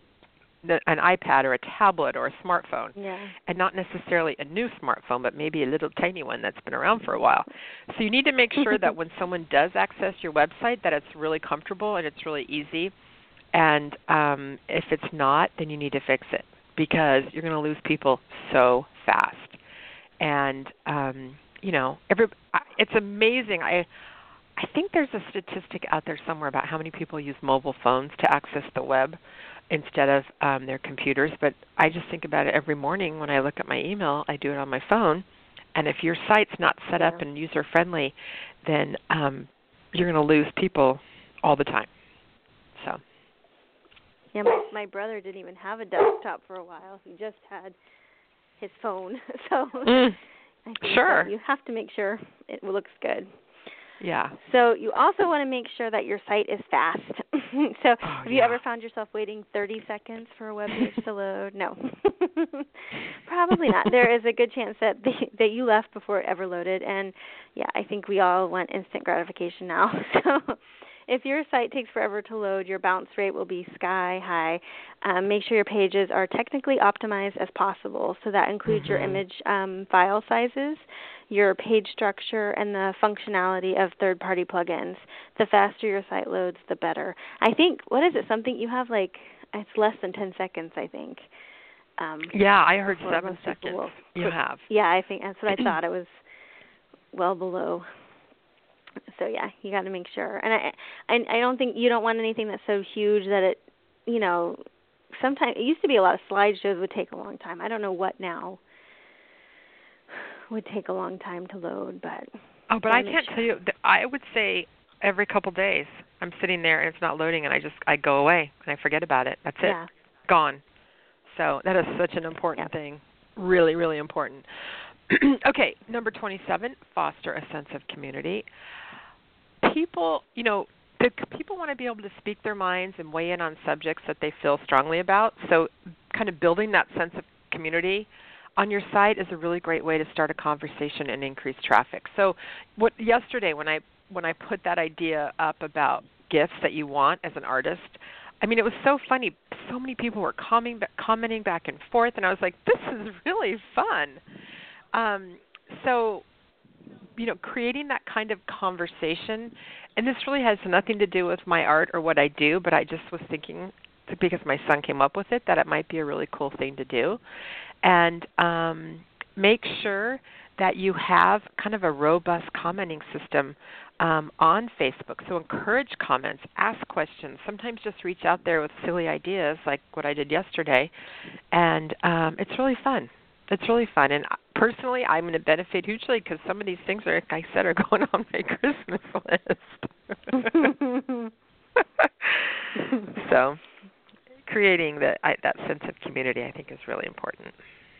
an iPad or a tablet or a smartphone, yeah. and not necessarily a new smartphone, but maybe a little tiny one that's been around for a while. So you need to make sure that when someone does access your website that it's really comfortable and it's really easy. And um, if it's not, then you need to fix it because you're going to lose people so fast. And, um, you know, every, it's amazing. I I think there's a statistic out there somewhere about how many people use mobile phones to access the web instead of um, their computers. But I just think about it every morning when I look at my email. I do it on my phone. And if your site's not set up yeah. and user-friendly, then um, you're going to lose people all the time. So. Yeah, my, my brother didn't even have a desktop for a while. He just had his phone. So mm, I think sure. that you have to make sure it looks good. Yeah. So you also want to make sure that your site is fast. So oh, have you yeah. ever found yourself waiting thirty seconds for a web page to load? No. Probably not. There is a good chance that the, that you left before it ever loaded. And, yeah, I think we all want instant gratification now. So if your site takes forever to load, your bounce rate will be sky high. Um, make sure your pages are technically optimized as possible. So that includes mm-hmm. your image um, file sizes, your page structure, and the functionality of third-party plugins. The faster your site loads, the better. I think, what is it, something you have like, it's less than ten seconds, I think. Um, yeah, I heard seven most seconds. will, You have. Yeah, I think that's what I thought. It was well below. So, yeah, you got to make sure. And I, I, I don't think, you don't want anything that's so huge that it, you know, sometimes, it used to be a lot of slideshows would take a long time. I don't know what now would take a long time to load, but oh, but I can't sure. tell you. I would say every couple days I'm sitting there and it's not loading, and I just I go away and I forget about it. That's it, yeah. gone. So that is such an important yeah. thing, really, really important. Okay, number twenty-seven, foster a sense of community. People, you know, the people want to be able to speak their minds and weigh in on subjects that they feel strongly about. So, kind of building that sense of community on your site is a really great way to start a conversation and increase traffic. So what yesterday when I when I put that idea up about gifts that you want as an artist, I mean, it was so funny. So many people were commenting, commenting back and forth, and I was like, this is really fun. Um, so, you know, creating that kind of conversation, and this really has nothing to do with my art or what I do, but I just was thinking, because my son came up with it, that it might be a really cool thing to do. And um, make sure that you have kind of a robust commenting system um, on Facebook. So encourage comments, ask questions. Sometimes just reach out there with silly ideas like what I did yesterday. And um, it's really fun. It's really fun. And personally, I'm going to benefit hugely because some of these things, are, like I said, are going on my Christmas list. So creating the, I, that sense of community, I think, is really important.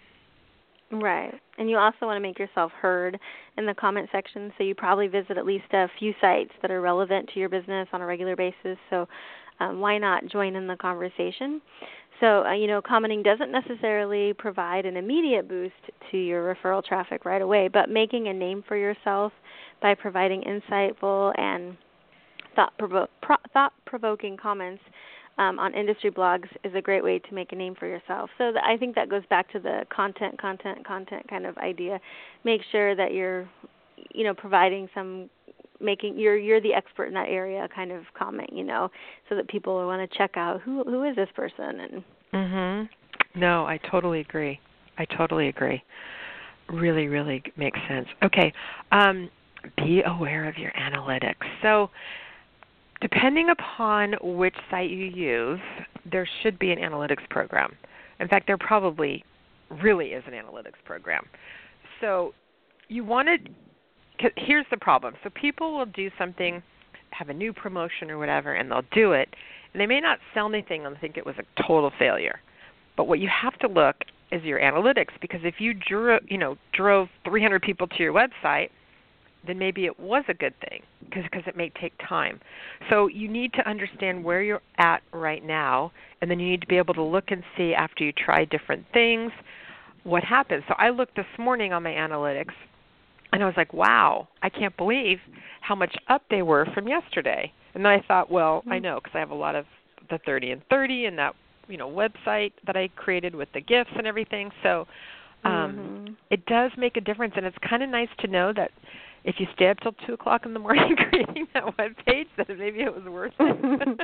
Right. And you also want to make yourself heard in the comment section, so you probably visit at least a few sites that are relevant to your business on a regular basis. So um, why not join in the conversation? So, uh, you know, commenting doesn't necessarily provide an immediate boost to your referral traffic right away, but making a name for yourself by providing insightful and thought-provo- pro- thought-provoking comments Um, on industry blogs is a great way to make a name for yourself. So the, I think that goes back to the content, content, content kind of idea. Make sure that you're, you know, providing some, making you're you're the expert in that area kind of comment, you know, so that people will want to check out who who is this person. And mhm. No, I totally agree. I totally agree. Really, really makes sense. Okay, um, be aware of your analytics. So, depending upon which site you use, there should be an analytics program. In fact, there probably really is an analytics program. So you want to, here's the problem. So people will do something, have a new promotion or whatever, and they'll do it, and they may not sell anything and think it was a total failure. But what you have to look is your analytics, because if you drew, you know, drove three hundred people to your website, then maybe it was a good thing because it may take time. So you need to understand where you're at right now, and then you need to be able to look and see after you try different things what happens. So I looked this morning on my analytics, and I was like, wow, I can't believe how much up they were from yesterday. And then I thought, well, mm-hmm. I know because I have a lot of the thirty and thirty and that, you know, website that I created with the gifts and everything. So um, mm-hmm. it does make a difference, and it's kind of nice to know that if you stay up till two o'clock in the morning creating that web page, then maybe it was worth it.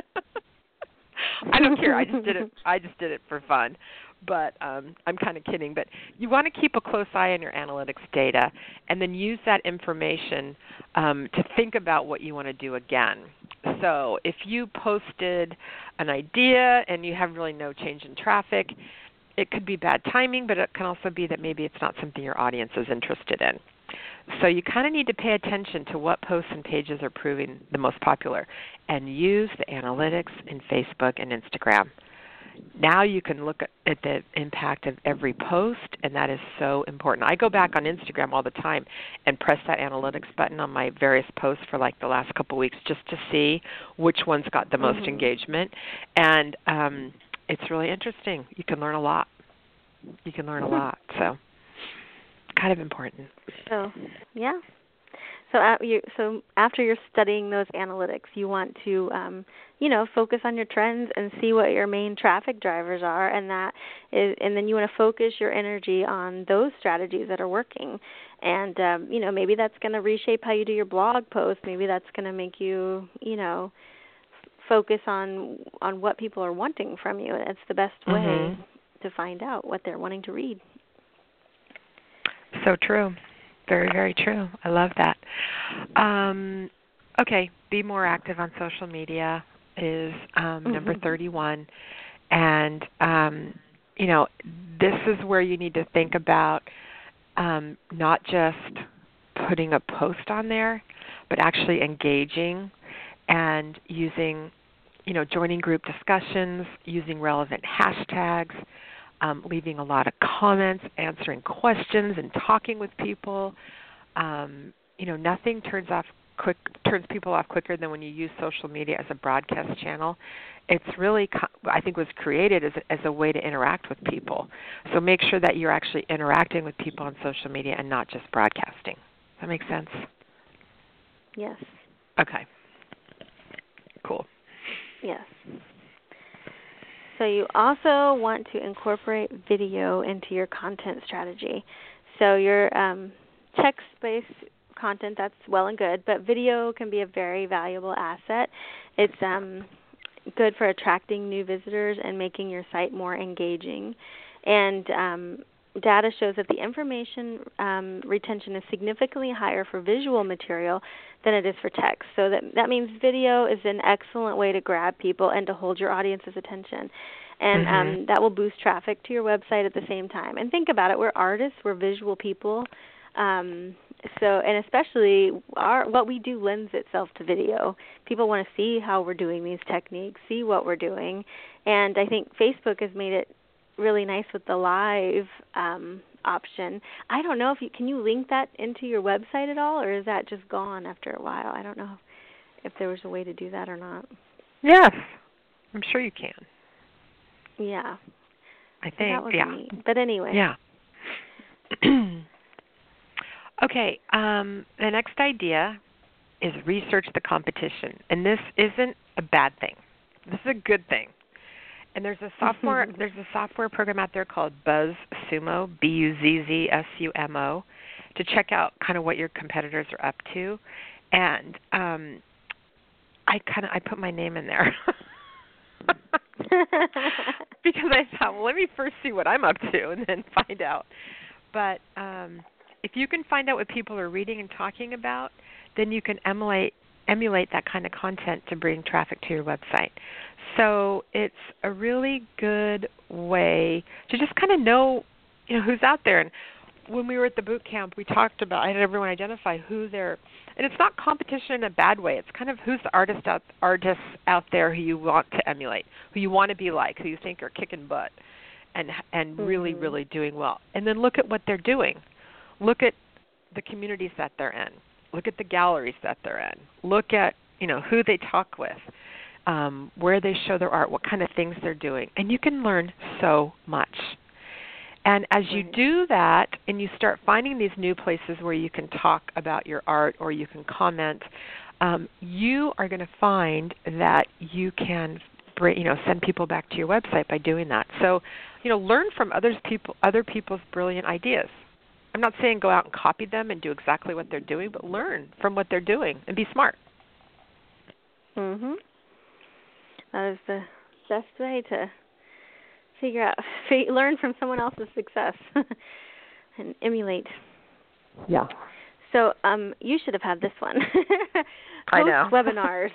I don't care. I just did it. I just did it for fun, but um, I'm kind of kidding. But you want to keep a close eye on your analytics data, and then use that information um, to think about what you want to do again. So if you posted an idea and you have really no change in traffic, it could be bad timing, but it can also be that maybe it's not something your audience is interested in. So you kind of need to pay attention to what posts and pages are proving the most popular, and use the analytics in Facebook and Instagram. Now you can look at the impact of every post, and that is so important. I go back on Instagram all the time and press that analytics button on my various posts for like the last couple of weeks just to see which ones got the most mm-hmm. engagement. And um, it's really interesting. You can learn a lot. You can learn mm-hmm. a lot. So kind of important. So, yeah. So, uh, you, so after you're studying those analytics, you want to, um, you know, focus on your trends and see what your main traffic drivers are, and that is, and then you want to focus your energy on those strategies that are working. And um, you know, maybe that's going to reshape how you do your blog posts. Maybe that's going to make you, you know, focus on on what people are wanting from you. It's the best way mm-hmm. to find out what they're wanting to read. So true. Very, very true. I love that. Um, okay, be more active on social media is um, mm-hmm. number thirty-one. And, um, you know, this is where you need to think about um, not just putting a post on there, but actually engaging and using, you know, joining group discussions, using relevant hashtags, Um, leaving a lot of comments, answering questions, and talking with people. Um, you know, nothing turns off quick turns people off quicker than when you use social media as a broadcast channel. It's really, I think, was created as a, as a way to interact with people. So make sure that you're actually interacting with people on social media and not just broadcasting. Does that make sense? Yes. Okay. Cool. Yes. So you also want to incorporate video into your content strategy. So your um, text-based content, that's well and good, but video can be a very valuable asset. It's um, good for attracting new visitors and making your site more engaging. And um, data shows that the information um, retention is significantly higher for visual material than it is for text. So that that means video is an excellent way to grab people and to hold your audience's attention. And mm-hmm. um, that will boost traffic to your website at the same time. And think about it, we're artists, we're visual people. Um, so, and especially our, what we do lends itself to video. People want to see how we're doing these techniques, see what we're doing. And I think Facebook has made it really nice with the live um, option. I don't know if you, can you link that into your website at all, or is that just gone after a while? I don't know if there was a way to do that or not. Yes, I'm sure you can. Yeah. I think, that was yeah. neat. But anyway. Yeah. Okay, um, the next idea is research the competition. And this isn't a bad thing. This is a good thing. And there's a software there's a software program out there called BuzzSumo, B U Z Z S U M O, to check out kind of what your competitors are up to. And um, I kind of I put my name in there. Because I thought, well, let me first see what I'm up to and then find out. But um, if you can find out what people are reading and talking about, then you can emulate emulate that kind of content to bring traffic to your website. So it's a really good way to just kind of know, you know, who's out there. And when we were at the boot camp, we talked about, I had everyone identify who they're, and it's not competition in a bad way. It's kind of who's the artist out, artists out there who you want to emulate, who you want to be like, who you think are kicking butt and and mm-hmm. really, really doing well. And then look at what they're doing. Look at the communities that they're in. Look at the galleries that they're in. Look at, you know, who they talk with, um, where they show their art, what kind of things they're doing. And you can learn so much. And as you do that and you start finding these new places where you can talk about your art or you can comment, um, you are going to find that you can bring, you know, send people back to your website by doing that. So, you know, learn from others people, other people's brilliant ideas. I'm not saying go out and copy them and do exactly what they're doing, but learn from what they're doing and be smart. Mhm. That is the best way to figure out, learn from someone else's success and emulate. Yeah. So um, you should have had this one. I know. Webinars.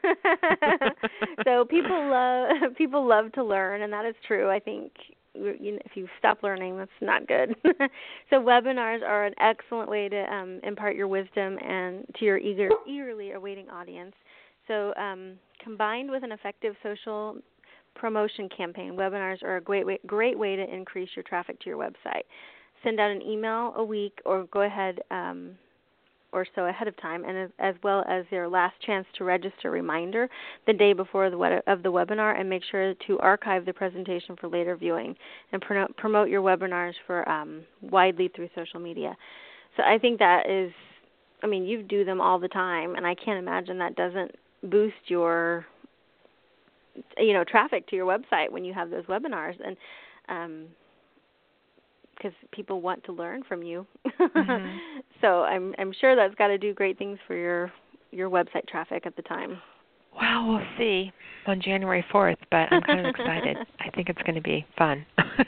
So people love people love to learn, and that is true. I think you know, if you stop learning, that's not good. So webinars are an excellent way to um, impart your wisdom and to your eager, eagerly awaiting audience. So um, combined with an effective social promotion campaign, webinars are a great way, great way to increase your traffic to your website. Send out an email a week or go ahead um, or so ahead of time, and as, as well as their last chance to register reminder the day before the web, of the webinar, and make sure to archive the presentation for later viewing and promote, promote your webinars for um, widely through social media. So I think that is, I mean, you do them all the time, and I can't imagine that doesn't boost your you know, traffic to your website when you have those webinars, and um, because people want to learn from you. Mm-hmm. So I'm I'm sure that's got to do great things for your your website traffic at the time. Well, we'll see on January fourth, but I'm kind of excited. I think it's going to be fun.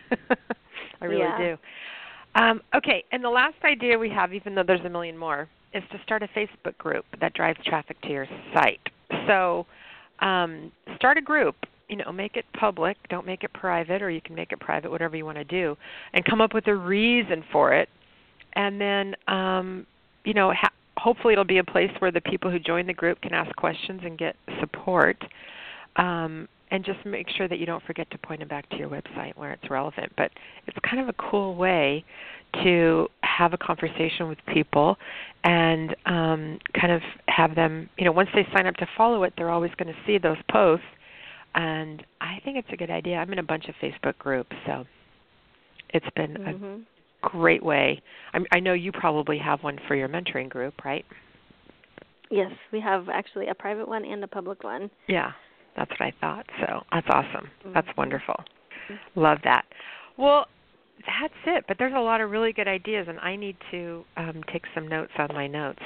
I really yeah. do. Um, okay, and the last idea we have, even though there's a million more, is to start a Facebook group that drives traffic to your site. So um, start a group. You know, make it public. Don't make it private, or you can make it private, whatever you want to do, and come up with a reason for it. And then, um, you know, ha- hopefully it'll be a place where the people who join the group can ask questions and get support. Um, and just make sure that you don't forget to point them back to your website where it's relevant. But it's kind of a cool way to have a conversation with people and um, kind of have them, you know, once they sign up to follow it, they're always going to see those posts. And I think it's a good idea. I'm in a bunch of Facebook groups, so it's been mm-hmm. a great way. I'm, I know you probably have one for your mentoring group, right? Yes, we have actually a private one and a public one. Yeah, that's what I thought. So that's awesome. Mm-hmm. That's wonderful. Mm-hmm. Love that. Well, that's it. But there's a lot of really good ideas, and I need to um, take some notes on my notes.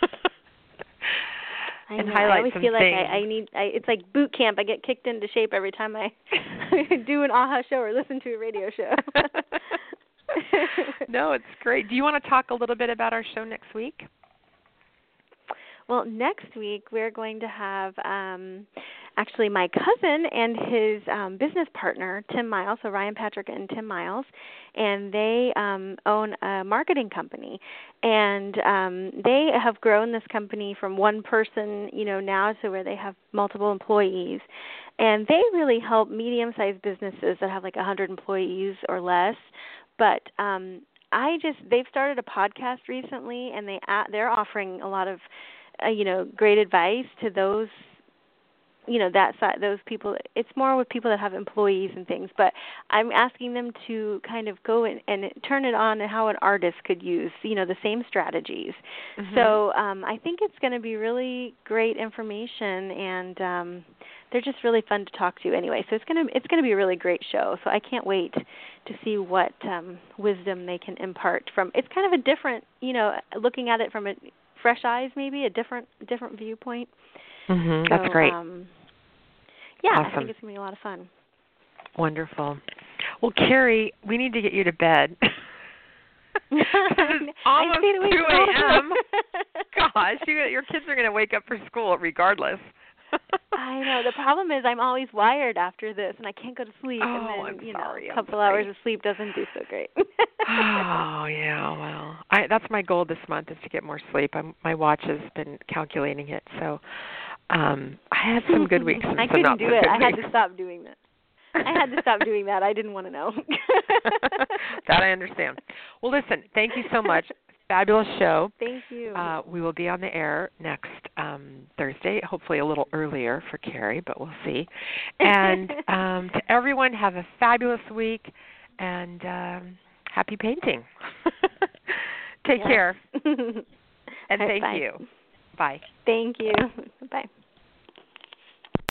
I and know. highlight I always some feel things. like I, I need. I, it's like boot camp. I get kicked into shape every time I do an AHA show or listen to a radio show. No, it's great. Do you want to talk a little bit about our show next week? Well, next week we're going to have um, actually my cousin and his um, business partner, Tim Miles, so Ryan Patrick and Tim Miles, and they um, own a marketing company. And um, they have grown this company from one person, you know, now to where they have multiple employees. And they really help medium-sized businesses that have like one hundred employees or less. But um, I just, they've started a podcast recently, and they uh, they're offering a lot of Uh, you know, great advice to those, you know, that side, those people. It's more with people that have employees and things, but I'm asking them to kind of go in and turn it on and how an artist could use, you know, the same strategies. Mm-hmm. So um, I think it's going to be really great information, and um, they're just really fun to talk to anyway. So it's going to it's going to be a really great show. So I can't wait to see what um, wisdom they can impart from. It's kind of a different, you know, looking at it from a fresh eyes, maybe a different different viewpoint. Mm-hmm. So, That's great. Um, yeah, awesome. I think it's going to be a lot of fun. Wonderful. Well, Carrie, we need to get you to bed. It's almost two a.m. Gosh, you, your kids are going to wake up for school regardless. I know. The problem is I'm always wired after this, and I can't go to sleep. Oh, and then, I'm you sorry. know, a I'm couple sorry. hours of sleep doesn't do so great. Oh, yeah, well, I, that's my goal this month is to get more sleep. I'm, my watch has been calculating it, so um, I had some good weeks and I some couldn't not do so it. good I had weeks. to stop doing that. I had to stop doing that. I didn't want to know. That I understand. Well, listen, thank you so much. Fabulous show. Thank you. Uh, we will be on the air next um, Thursday, hopefully a little earlier for Carrie, but we'll see. And um, to everyone, have a fabulous week, and um, happy painting. Take yes. care. And thank Bye. you. Bye. Thank you. Bye.